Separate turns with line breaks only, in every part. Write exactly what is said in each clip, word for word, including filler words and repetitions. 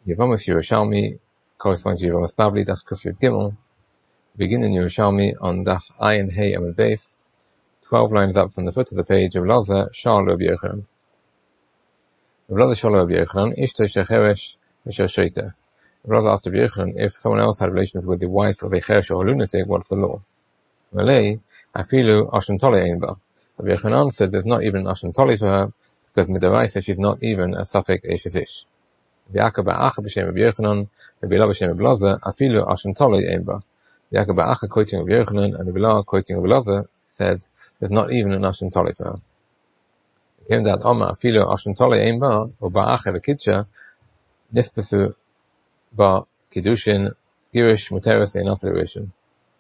Yevamus Yerushalmi corresponds to Yevamus Bavli, that's Kufyud Gimel. Begin in Yerushalmi on Daf Ayin Hey Amud Beis, twelve lines up from the foot of the page. Rav Elazar Shal Rabbi Yochanan. Rav Elazar Shal Rabbi Yochanan Ishto Shecheresh V'Shel Sheita. Rav Elazar asked Rabbi Yochanan if someone else had relations with the wife of a cheresh or a lunatic, what's the law? Malay Afilu Ashen Tole Ein Ba. Rabbi Yochanan said there's not even an Ashen Tole for her because Midaraisa she's not even a Safek Eishes Ish. Yaakov Ba'acha b'shem Rabbi Yochanan, Rabbi Ela b'shem Rabbi Elazar, afilu ashen tolei ein ba. Yaakov Ba'acha quoting Rabbi Yochanan and Rabbi Ela quoting Rabbi Elazar said, "There's not even an ashen tolei for her." It came that Oma afilu ashen tolei ein ba, or Ba'acha v'kitsha, nispasu ba kiddushin girish muteres einas l'rishon.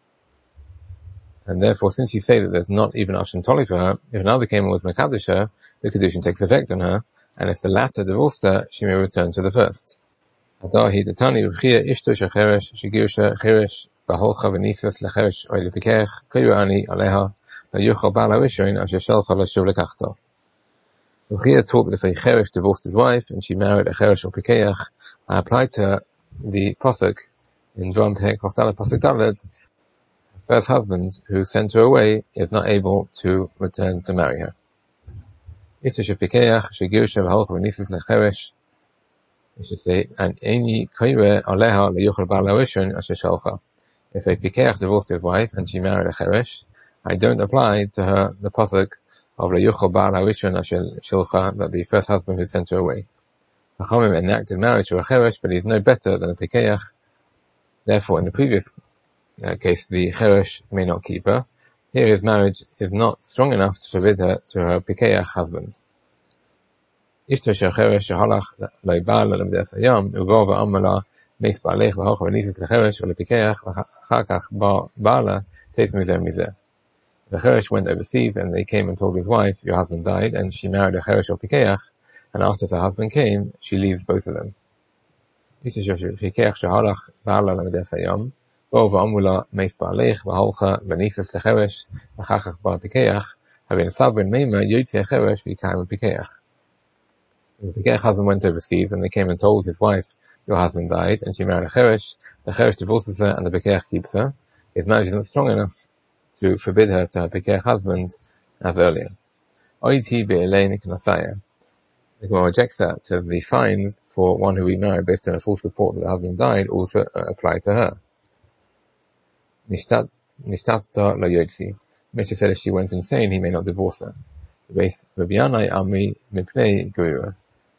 And therefore, since you say that there's not even ashen tolei for her, if another came and was mekadosh her, the kiddushin takes effect on her. And if the latter divorced her, she may return to the first. Adahi detani ruchia ishto shecheresh shegirsha cheresh baholcha v'nisas lecheresh oy lepikech kayu ani aleha layuchal bala rishon asher shelcha lashuv lekachta. Ruchia taught that if a cheresh divorced his wife and she married a cheresh or pikeach, I applied to her the pasuk in Dvarim Pek Haftalah pasuk Dalet. First husband who sent her away is not able to return to marry her. Ishto shepikeach shegirsha v'holcha v'nisas lecheresh. We should say, and any kaire aleha leyuchal bala rishon asher shelcha. If a pikeach divorced his wife and she married a cheresh, I don't apply to her the pasuk of leyuchal bala rishon asher shelcha, that the first husband who sent her away. Chachamim enacted marriage to a cheresh, but he is no better than a pikeach. Therefore, in the previous uh, case, the cheresh may not keep her. Here, his marriage is not strong enough to forbid her to her pikeach husband. Ishto shecheresh shehalach lo'ibal lemdes hayam ugo va'amala meis ba'alech v'hocha v'nisis lecheresh u'lepikeach v'achar kach ba'ala tzeis mizeh mizeh. The cheresh went overseas and they came and told his wife, your husband died, and she married a cheresh or pikeach, and after her husband came, she leaves both of them. Ishto shepikeach shehalach ba'ala lemdes hayam ugo va'amala meis ba'alech v'hocha v'nisis lecheresh v'achar kach ba'alpikeach having savrin meima yotzi cheresh v'yikayim pikeach. The pikeach husband went overseas and they came and told his wife, your husband died, and she married a cheresh. The cheresh divorces her and the pikeach keeps her. His marriage is not strong enough to forbid her to her pikeach husband as earlier. Oiti be'elein knasaya. The Gemara rejects that, says the fines for one who remarried based on a false report that the husband died also uh, apply to her. Nishtat lo yotzi. Mishnah said if she went insane, he may not divorce her. Rabbi Yanai Amri mipnei gerira.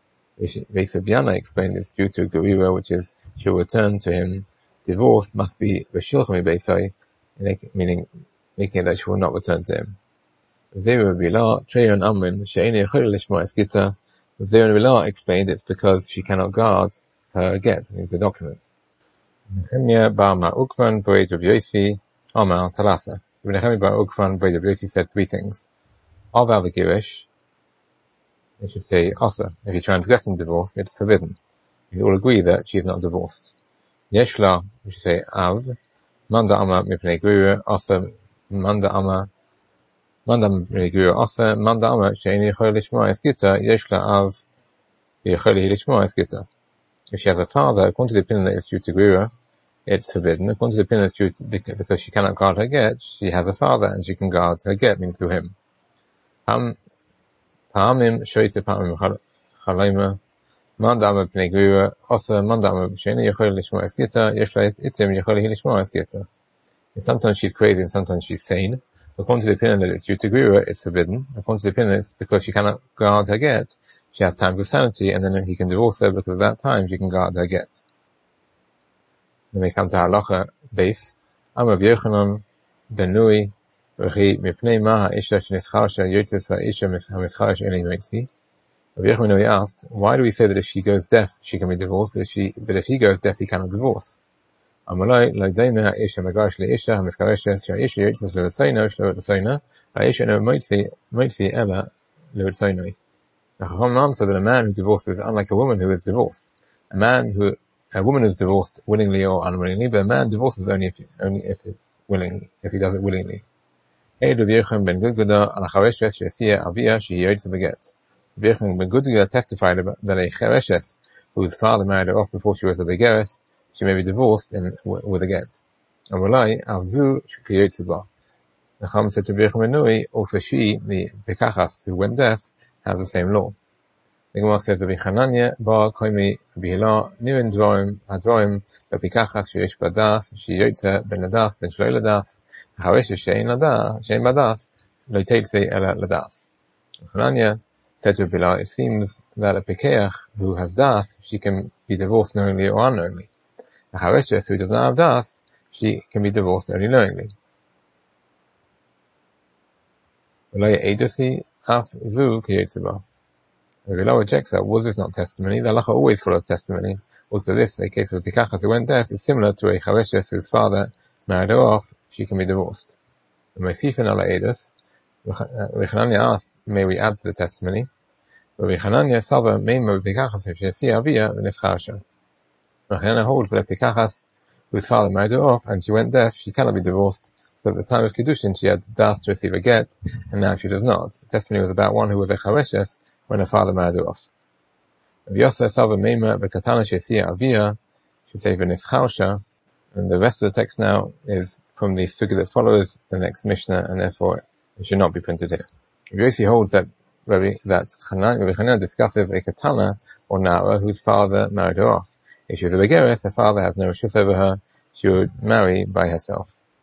Rabbi explained it's due to gerira, which is she'll return to him. Divorce must be v'shilcha mibeisai, meaning making it that she will not return to him. Rabbi Amrin she'eni yechol lishma es gita. Rabbi explained it's because she cannot guard her get, the document. Nehemiah bar Ma'ukvan b'rei Rabbi Yossi Amar Talasa. Nehemiah bar Ma'ukvan b'rei Rabbi Yossi said three things. Aval v'girish, they should say asa. If you transgress in divorce, it's forbidden. We all agree that she is not divorced. Yeshla, we should say av. Manda ama mipnei gerira asa. Manda ama. Manda mipnei gerira asa. Manda ama she'eni yechol lishma es gita. Yeshla av v'yechol lishma es gita. If she has a father, according to the opinion that it's due to gerira, it's forbidden. According to the opinion that it's due to, because she cannot guard her get, she has a father and she can guard her get, means through him. Pa'amim shoyte pa'amim chalayma mandama b'nei gerira asa mandama she'eni yechol lishma es gita yeshla itim yechol lishma es gita. And sometimes she's crazy and sometimes she's sane. According to the opinion that it's due to gerira, it's forbidden. According to the opinion that it's because she cannot guard her get, she has times of sanity, and then he can divorce her because at that time she can guard her get. Then we come to halacha base. Amar Rabbi Yochanan ben Nui. Rabbi Yochanan asked, why do we say that if she goes deaf, she can be divorced, but if, she, but if he goes deaf, he cannot divorce? There's The Chacham answer that a man who divorces is unlike a woman who is divorced. A man who, a woman is divorced willingly or unwillingly, but a man divorces only if, only if it's willing, if he does it willingly. Hey, Rabbi Yochanan ben Gudguda, al chareshes she'asiya avia she'yotze beget. Rabbi Yochanan ben Gudguda testified that a chereshes whose father married her off before she was a begeres, she may be divorced in, with a get. And Walai, Avzu, Shukiyotsuba. The Chacham said to Birchim Menui, also she, the Bekachas, who went deaf, has the same law. The Gemara says, Rabbi Chananya, Bar, Koimi, Rabbi Hila, Nirin Dvorim, Hadroim, Bekachas, Sheyesh Badas, Sheyotze, Ben Ladas, Ben Shlo Ladas, Haresh Shein Ladas, Shein Badas, Lo Teitze Ela Ladas. Chananya said to Rabbi Hila, it seems that a Pekeach who has Das, she can be divorced knowingly or unknowingly. A Hareshes who does not have Das, she can be divorced only knowingly. Rabbi Hila rejects that. Was this not testimony? The halacha always follows testimony. Also this, a case of a pikachas who went deaf, is similar to a chareshes whose father married her off, she can be divorced. Rabbi Chananya asked, may we add to the testimony? Rabbi Chananya sava meima pikachas if she see avia v'nifcharsha. Rabbi Chananya holds that a pikachas whose father married her off and she went deaf, she cannot be divorced. But at the time of Kiddushin, she had das to receive a get, and now she does not. The testimony was about one who was a chareshes when her father married her off. Rabbi Yosef Sava Meima Bekatana Shesia Avia, she says v'nischarsha, and the rest of the text now is from the figure that follows the next Mishnah, and therefore it should not be printed here. Rabbi Yossi holds that Rabbi, that Rabbi Chananya discusses a katana or nara whose father married her off. If she was a begeres, her father has no reshus over her, she would marry by herself.